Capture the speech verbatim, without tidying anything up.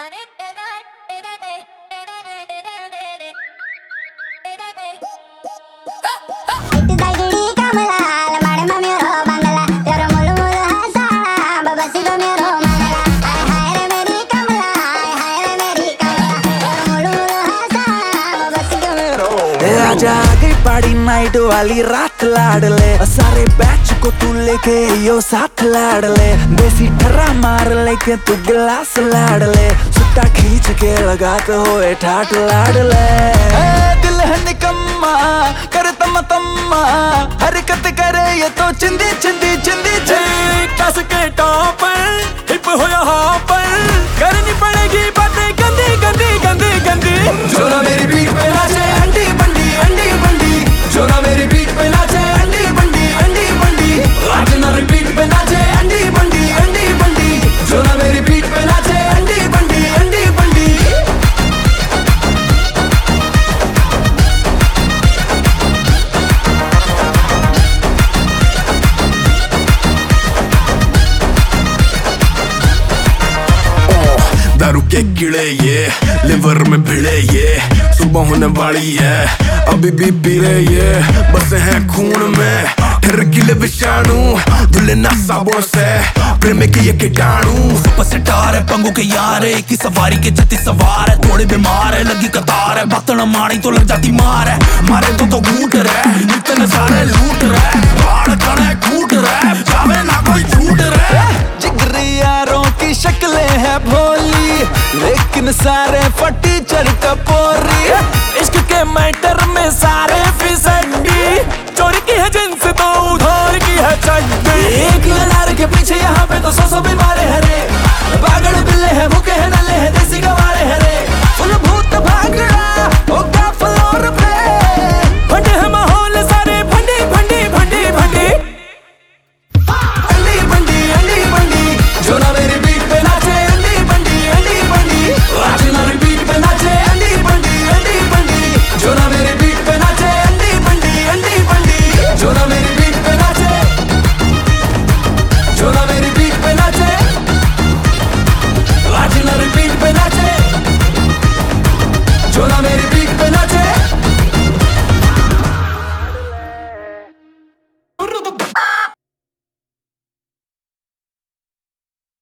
आजा आ गई party night वाली रात लाड़ ले, सारे बैच को तू लेके यो साथ लाड़ ले, देसी ठर्रा मार लेके तू गिलास लाड़ ले, सुट्टा खींच के लगाते होए ठाट लाड़ ले। दिल है निकम्मा कर तम तम्मा, हरकत करे ये तो चिंदी चिंदी चिंदी चिंदी, कस के टॉपर हिप हो यहाँ पर, करनी पड़ेगी बातें गंदी गंदी गंदी गंदी। जो ना मेरी बीट पे नाचे अंडी बंडी अंडी बंडी, जो ना मेरी बीट पे नाचे अंडी बंडी अंडी बंडी, आज ना रिपीट पे नाचे अंडी बंडी अंडी बंडी, जो ना मेरी बीट पे नाचे अंडी बंडी अंडी बंडी। दारू के गिले ये लिवर में भिड़े ये, सुबह होने वाली है अभी भी पी रहे ये, बसे हैं खून में ठर गिले विषाणु, धुले ना साबुन से प्रेम के ये कीटाणु। सुपर स्टार है पंगों के यार है, एक ही सवारी के जति सवार है, थोड़े बीमार है लगी कतार है, बातन मारी तो लग जाती मार है, मारे तो तो घूट रहे इतने सारे लूट रहे, बाढ़ कड़े कूट रहे, जावे ना कोई छूट रहे। जिगरी यारों की शक्लें है भोली, लेकिन सारे फटी चढ़ कपोरी, इश्क के मैटर में सारे फिसड्डी, चोरी की है जिनसे तो उधार की है चड्डी। एक अनार के पीछे यहाँ पे तो सौ सौ बीमार है।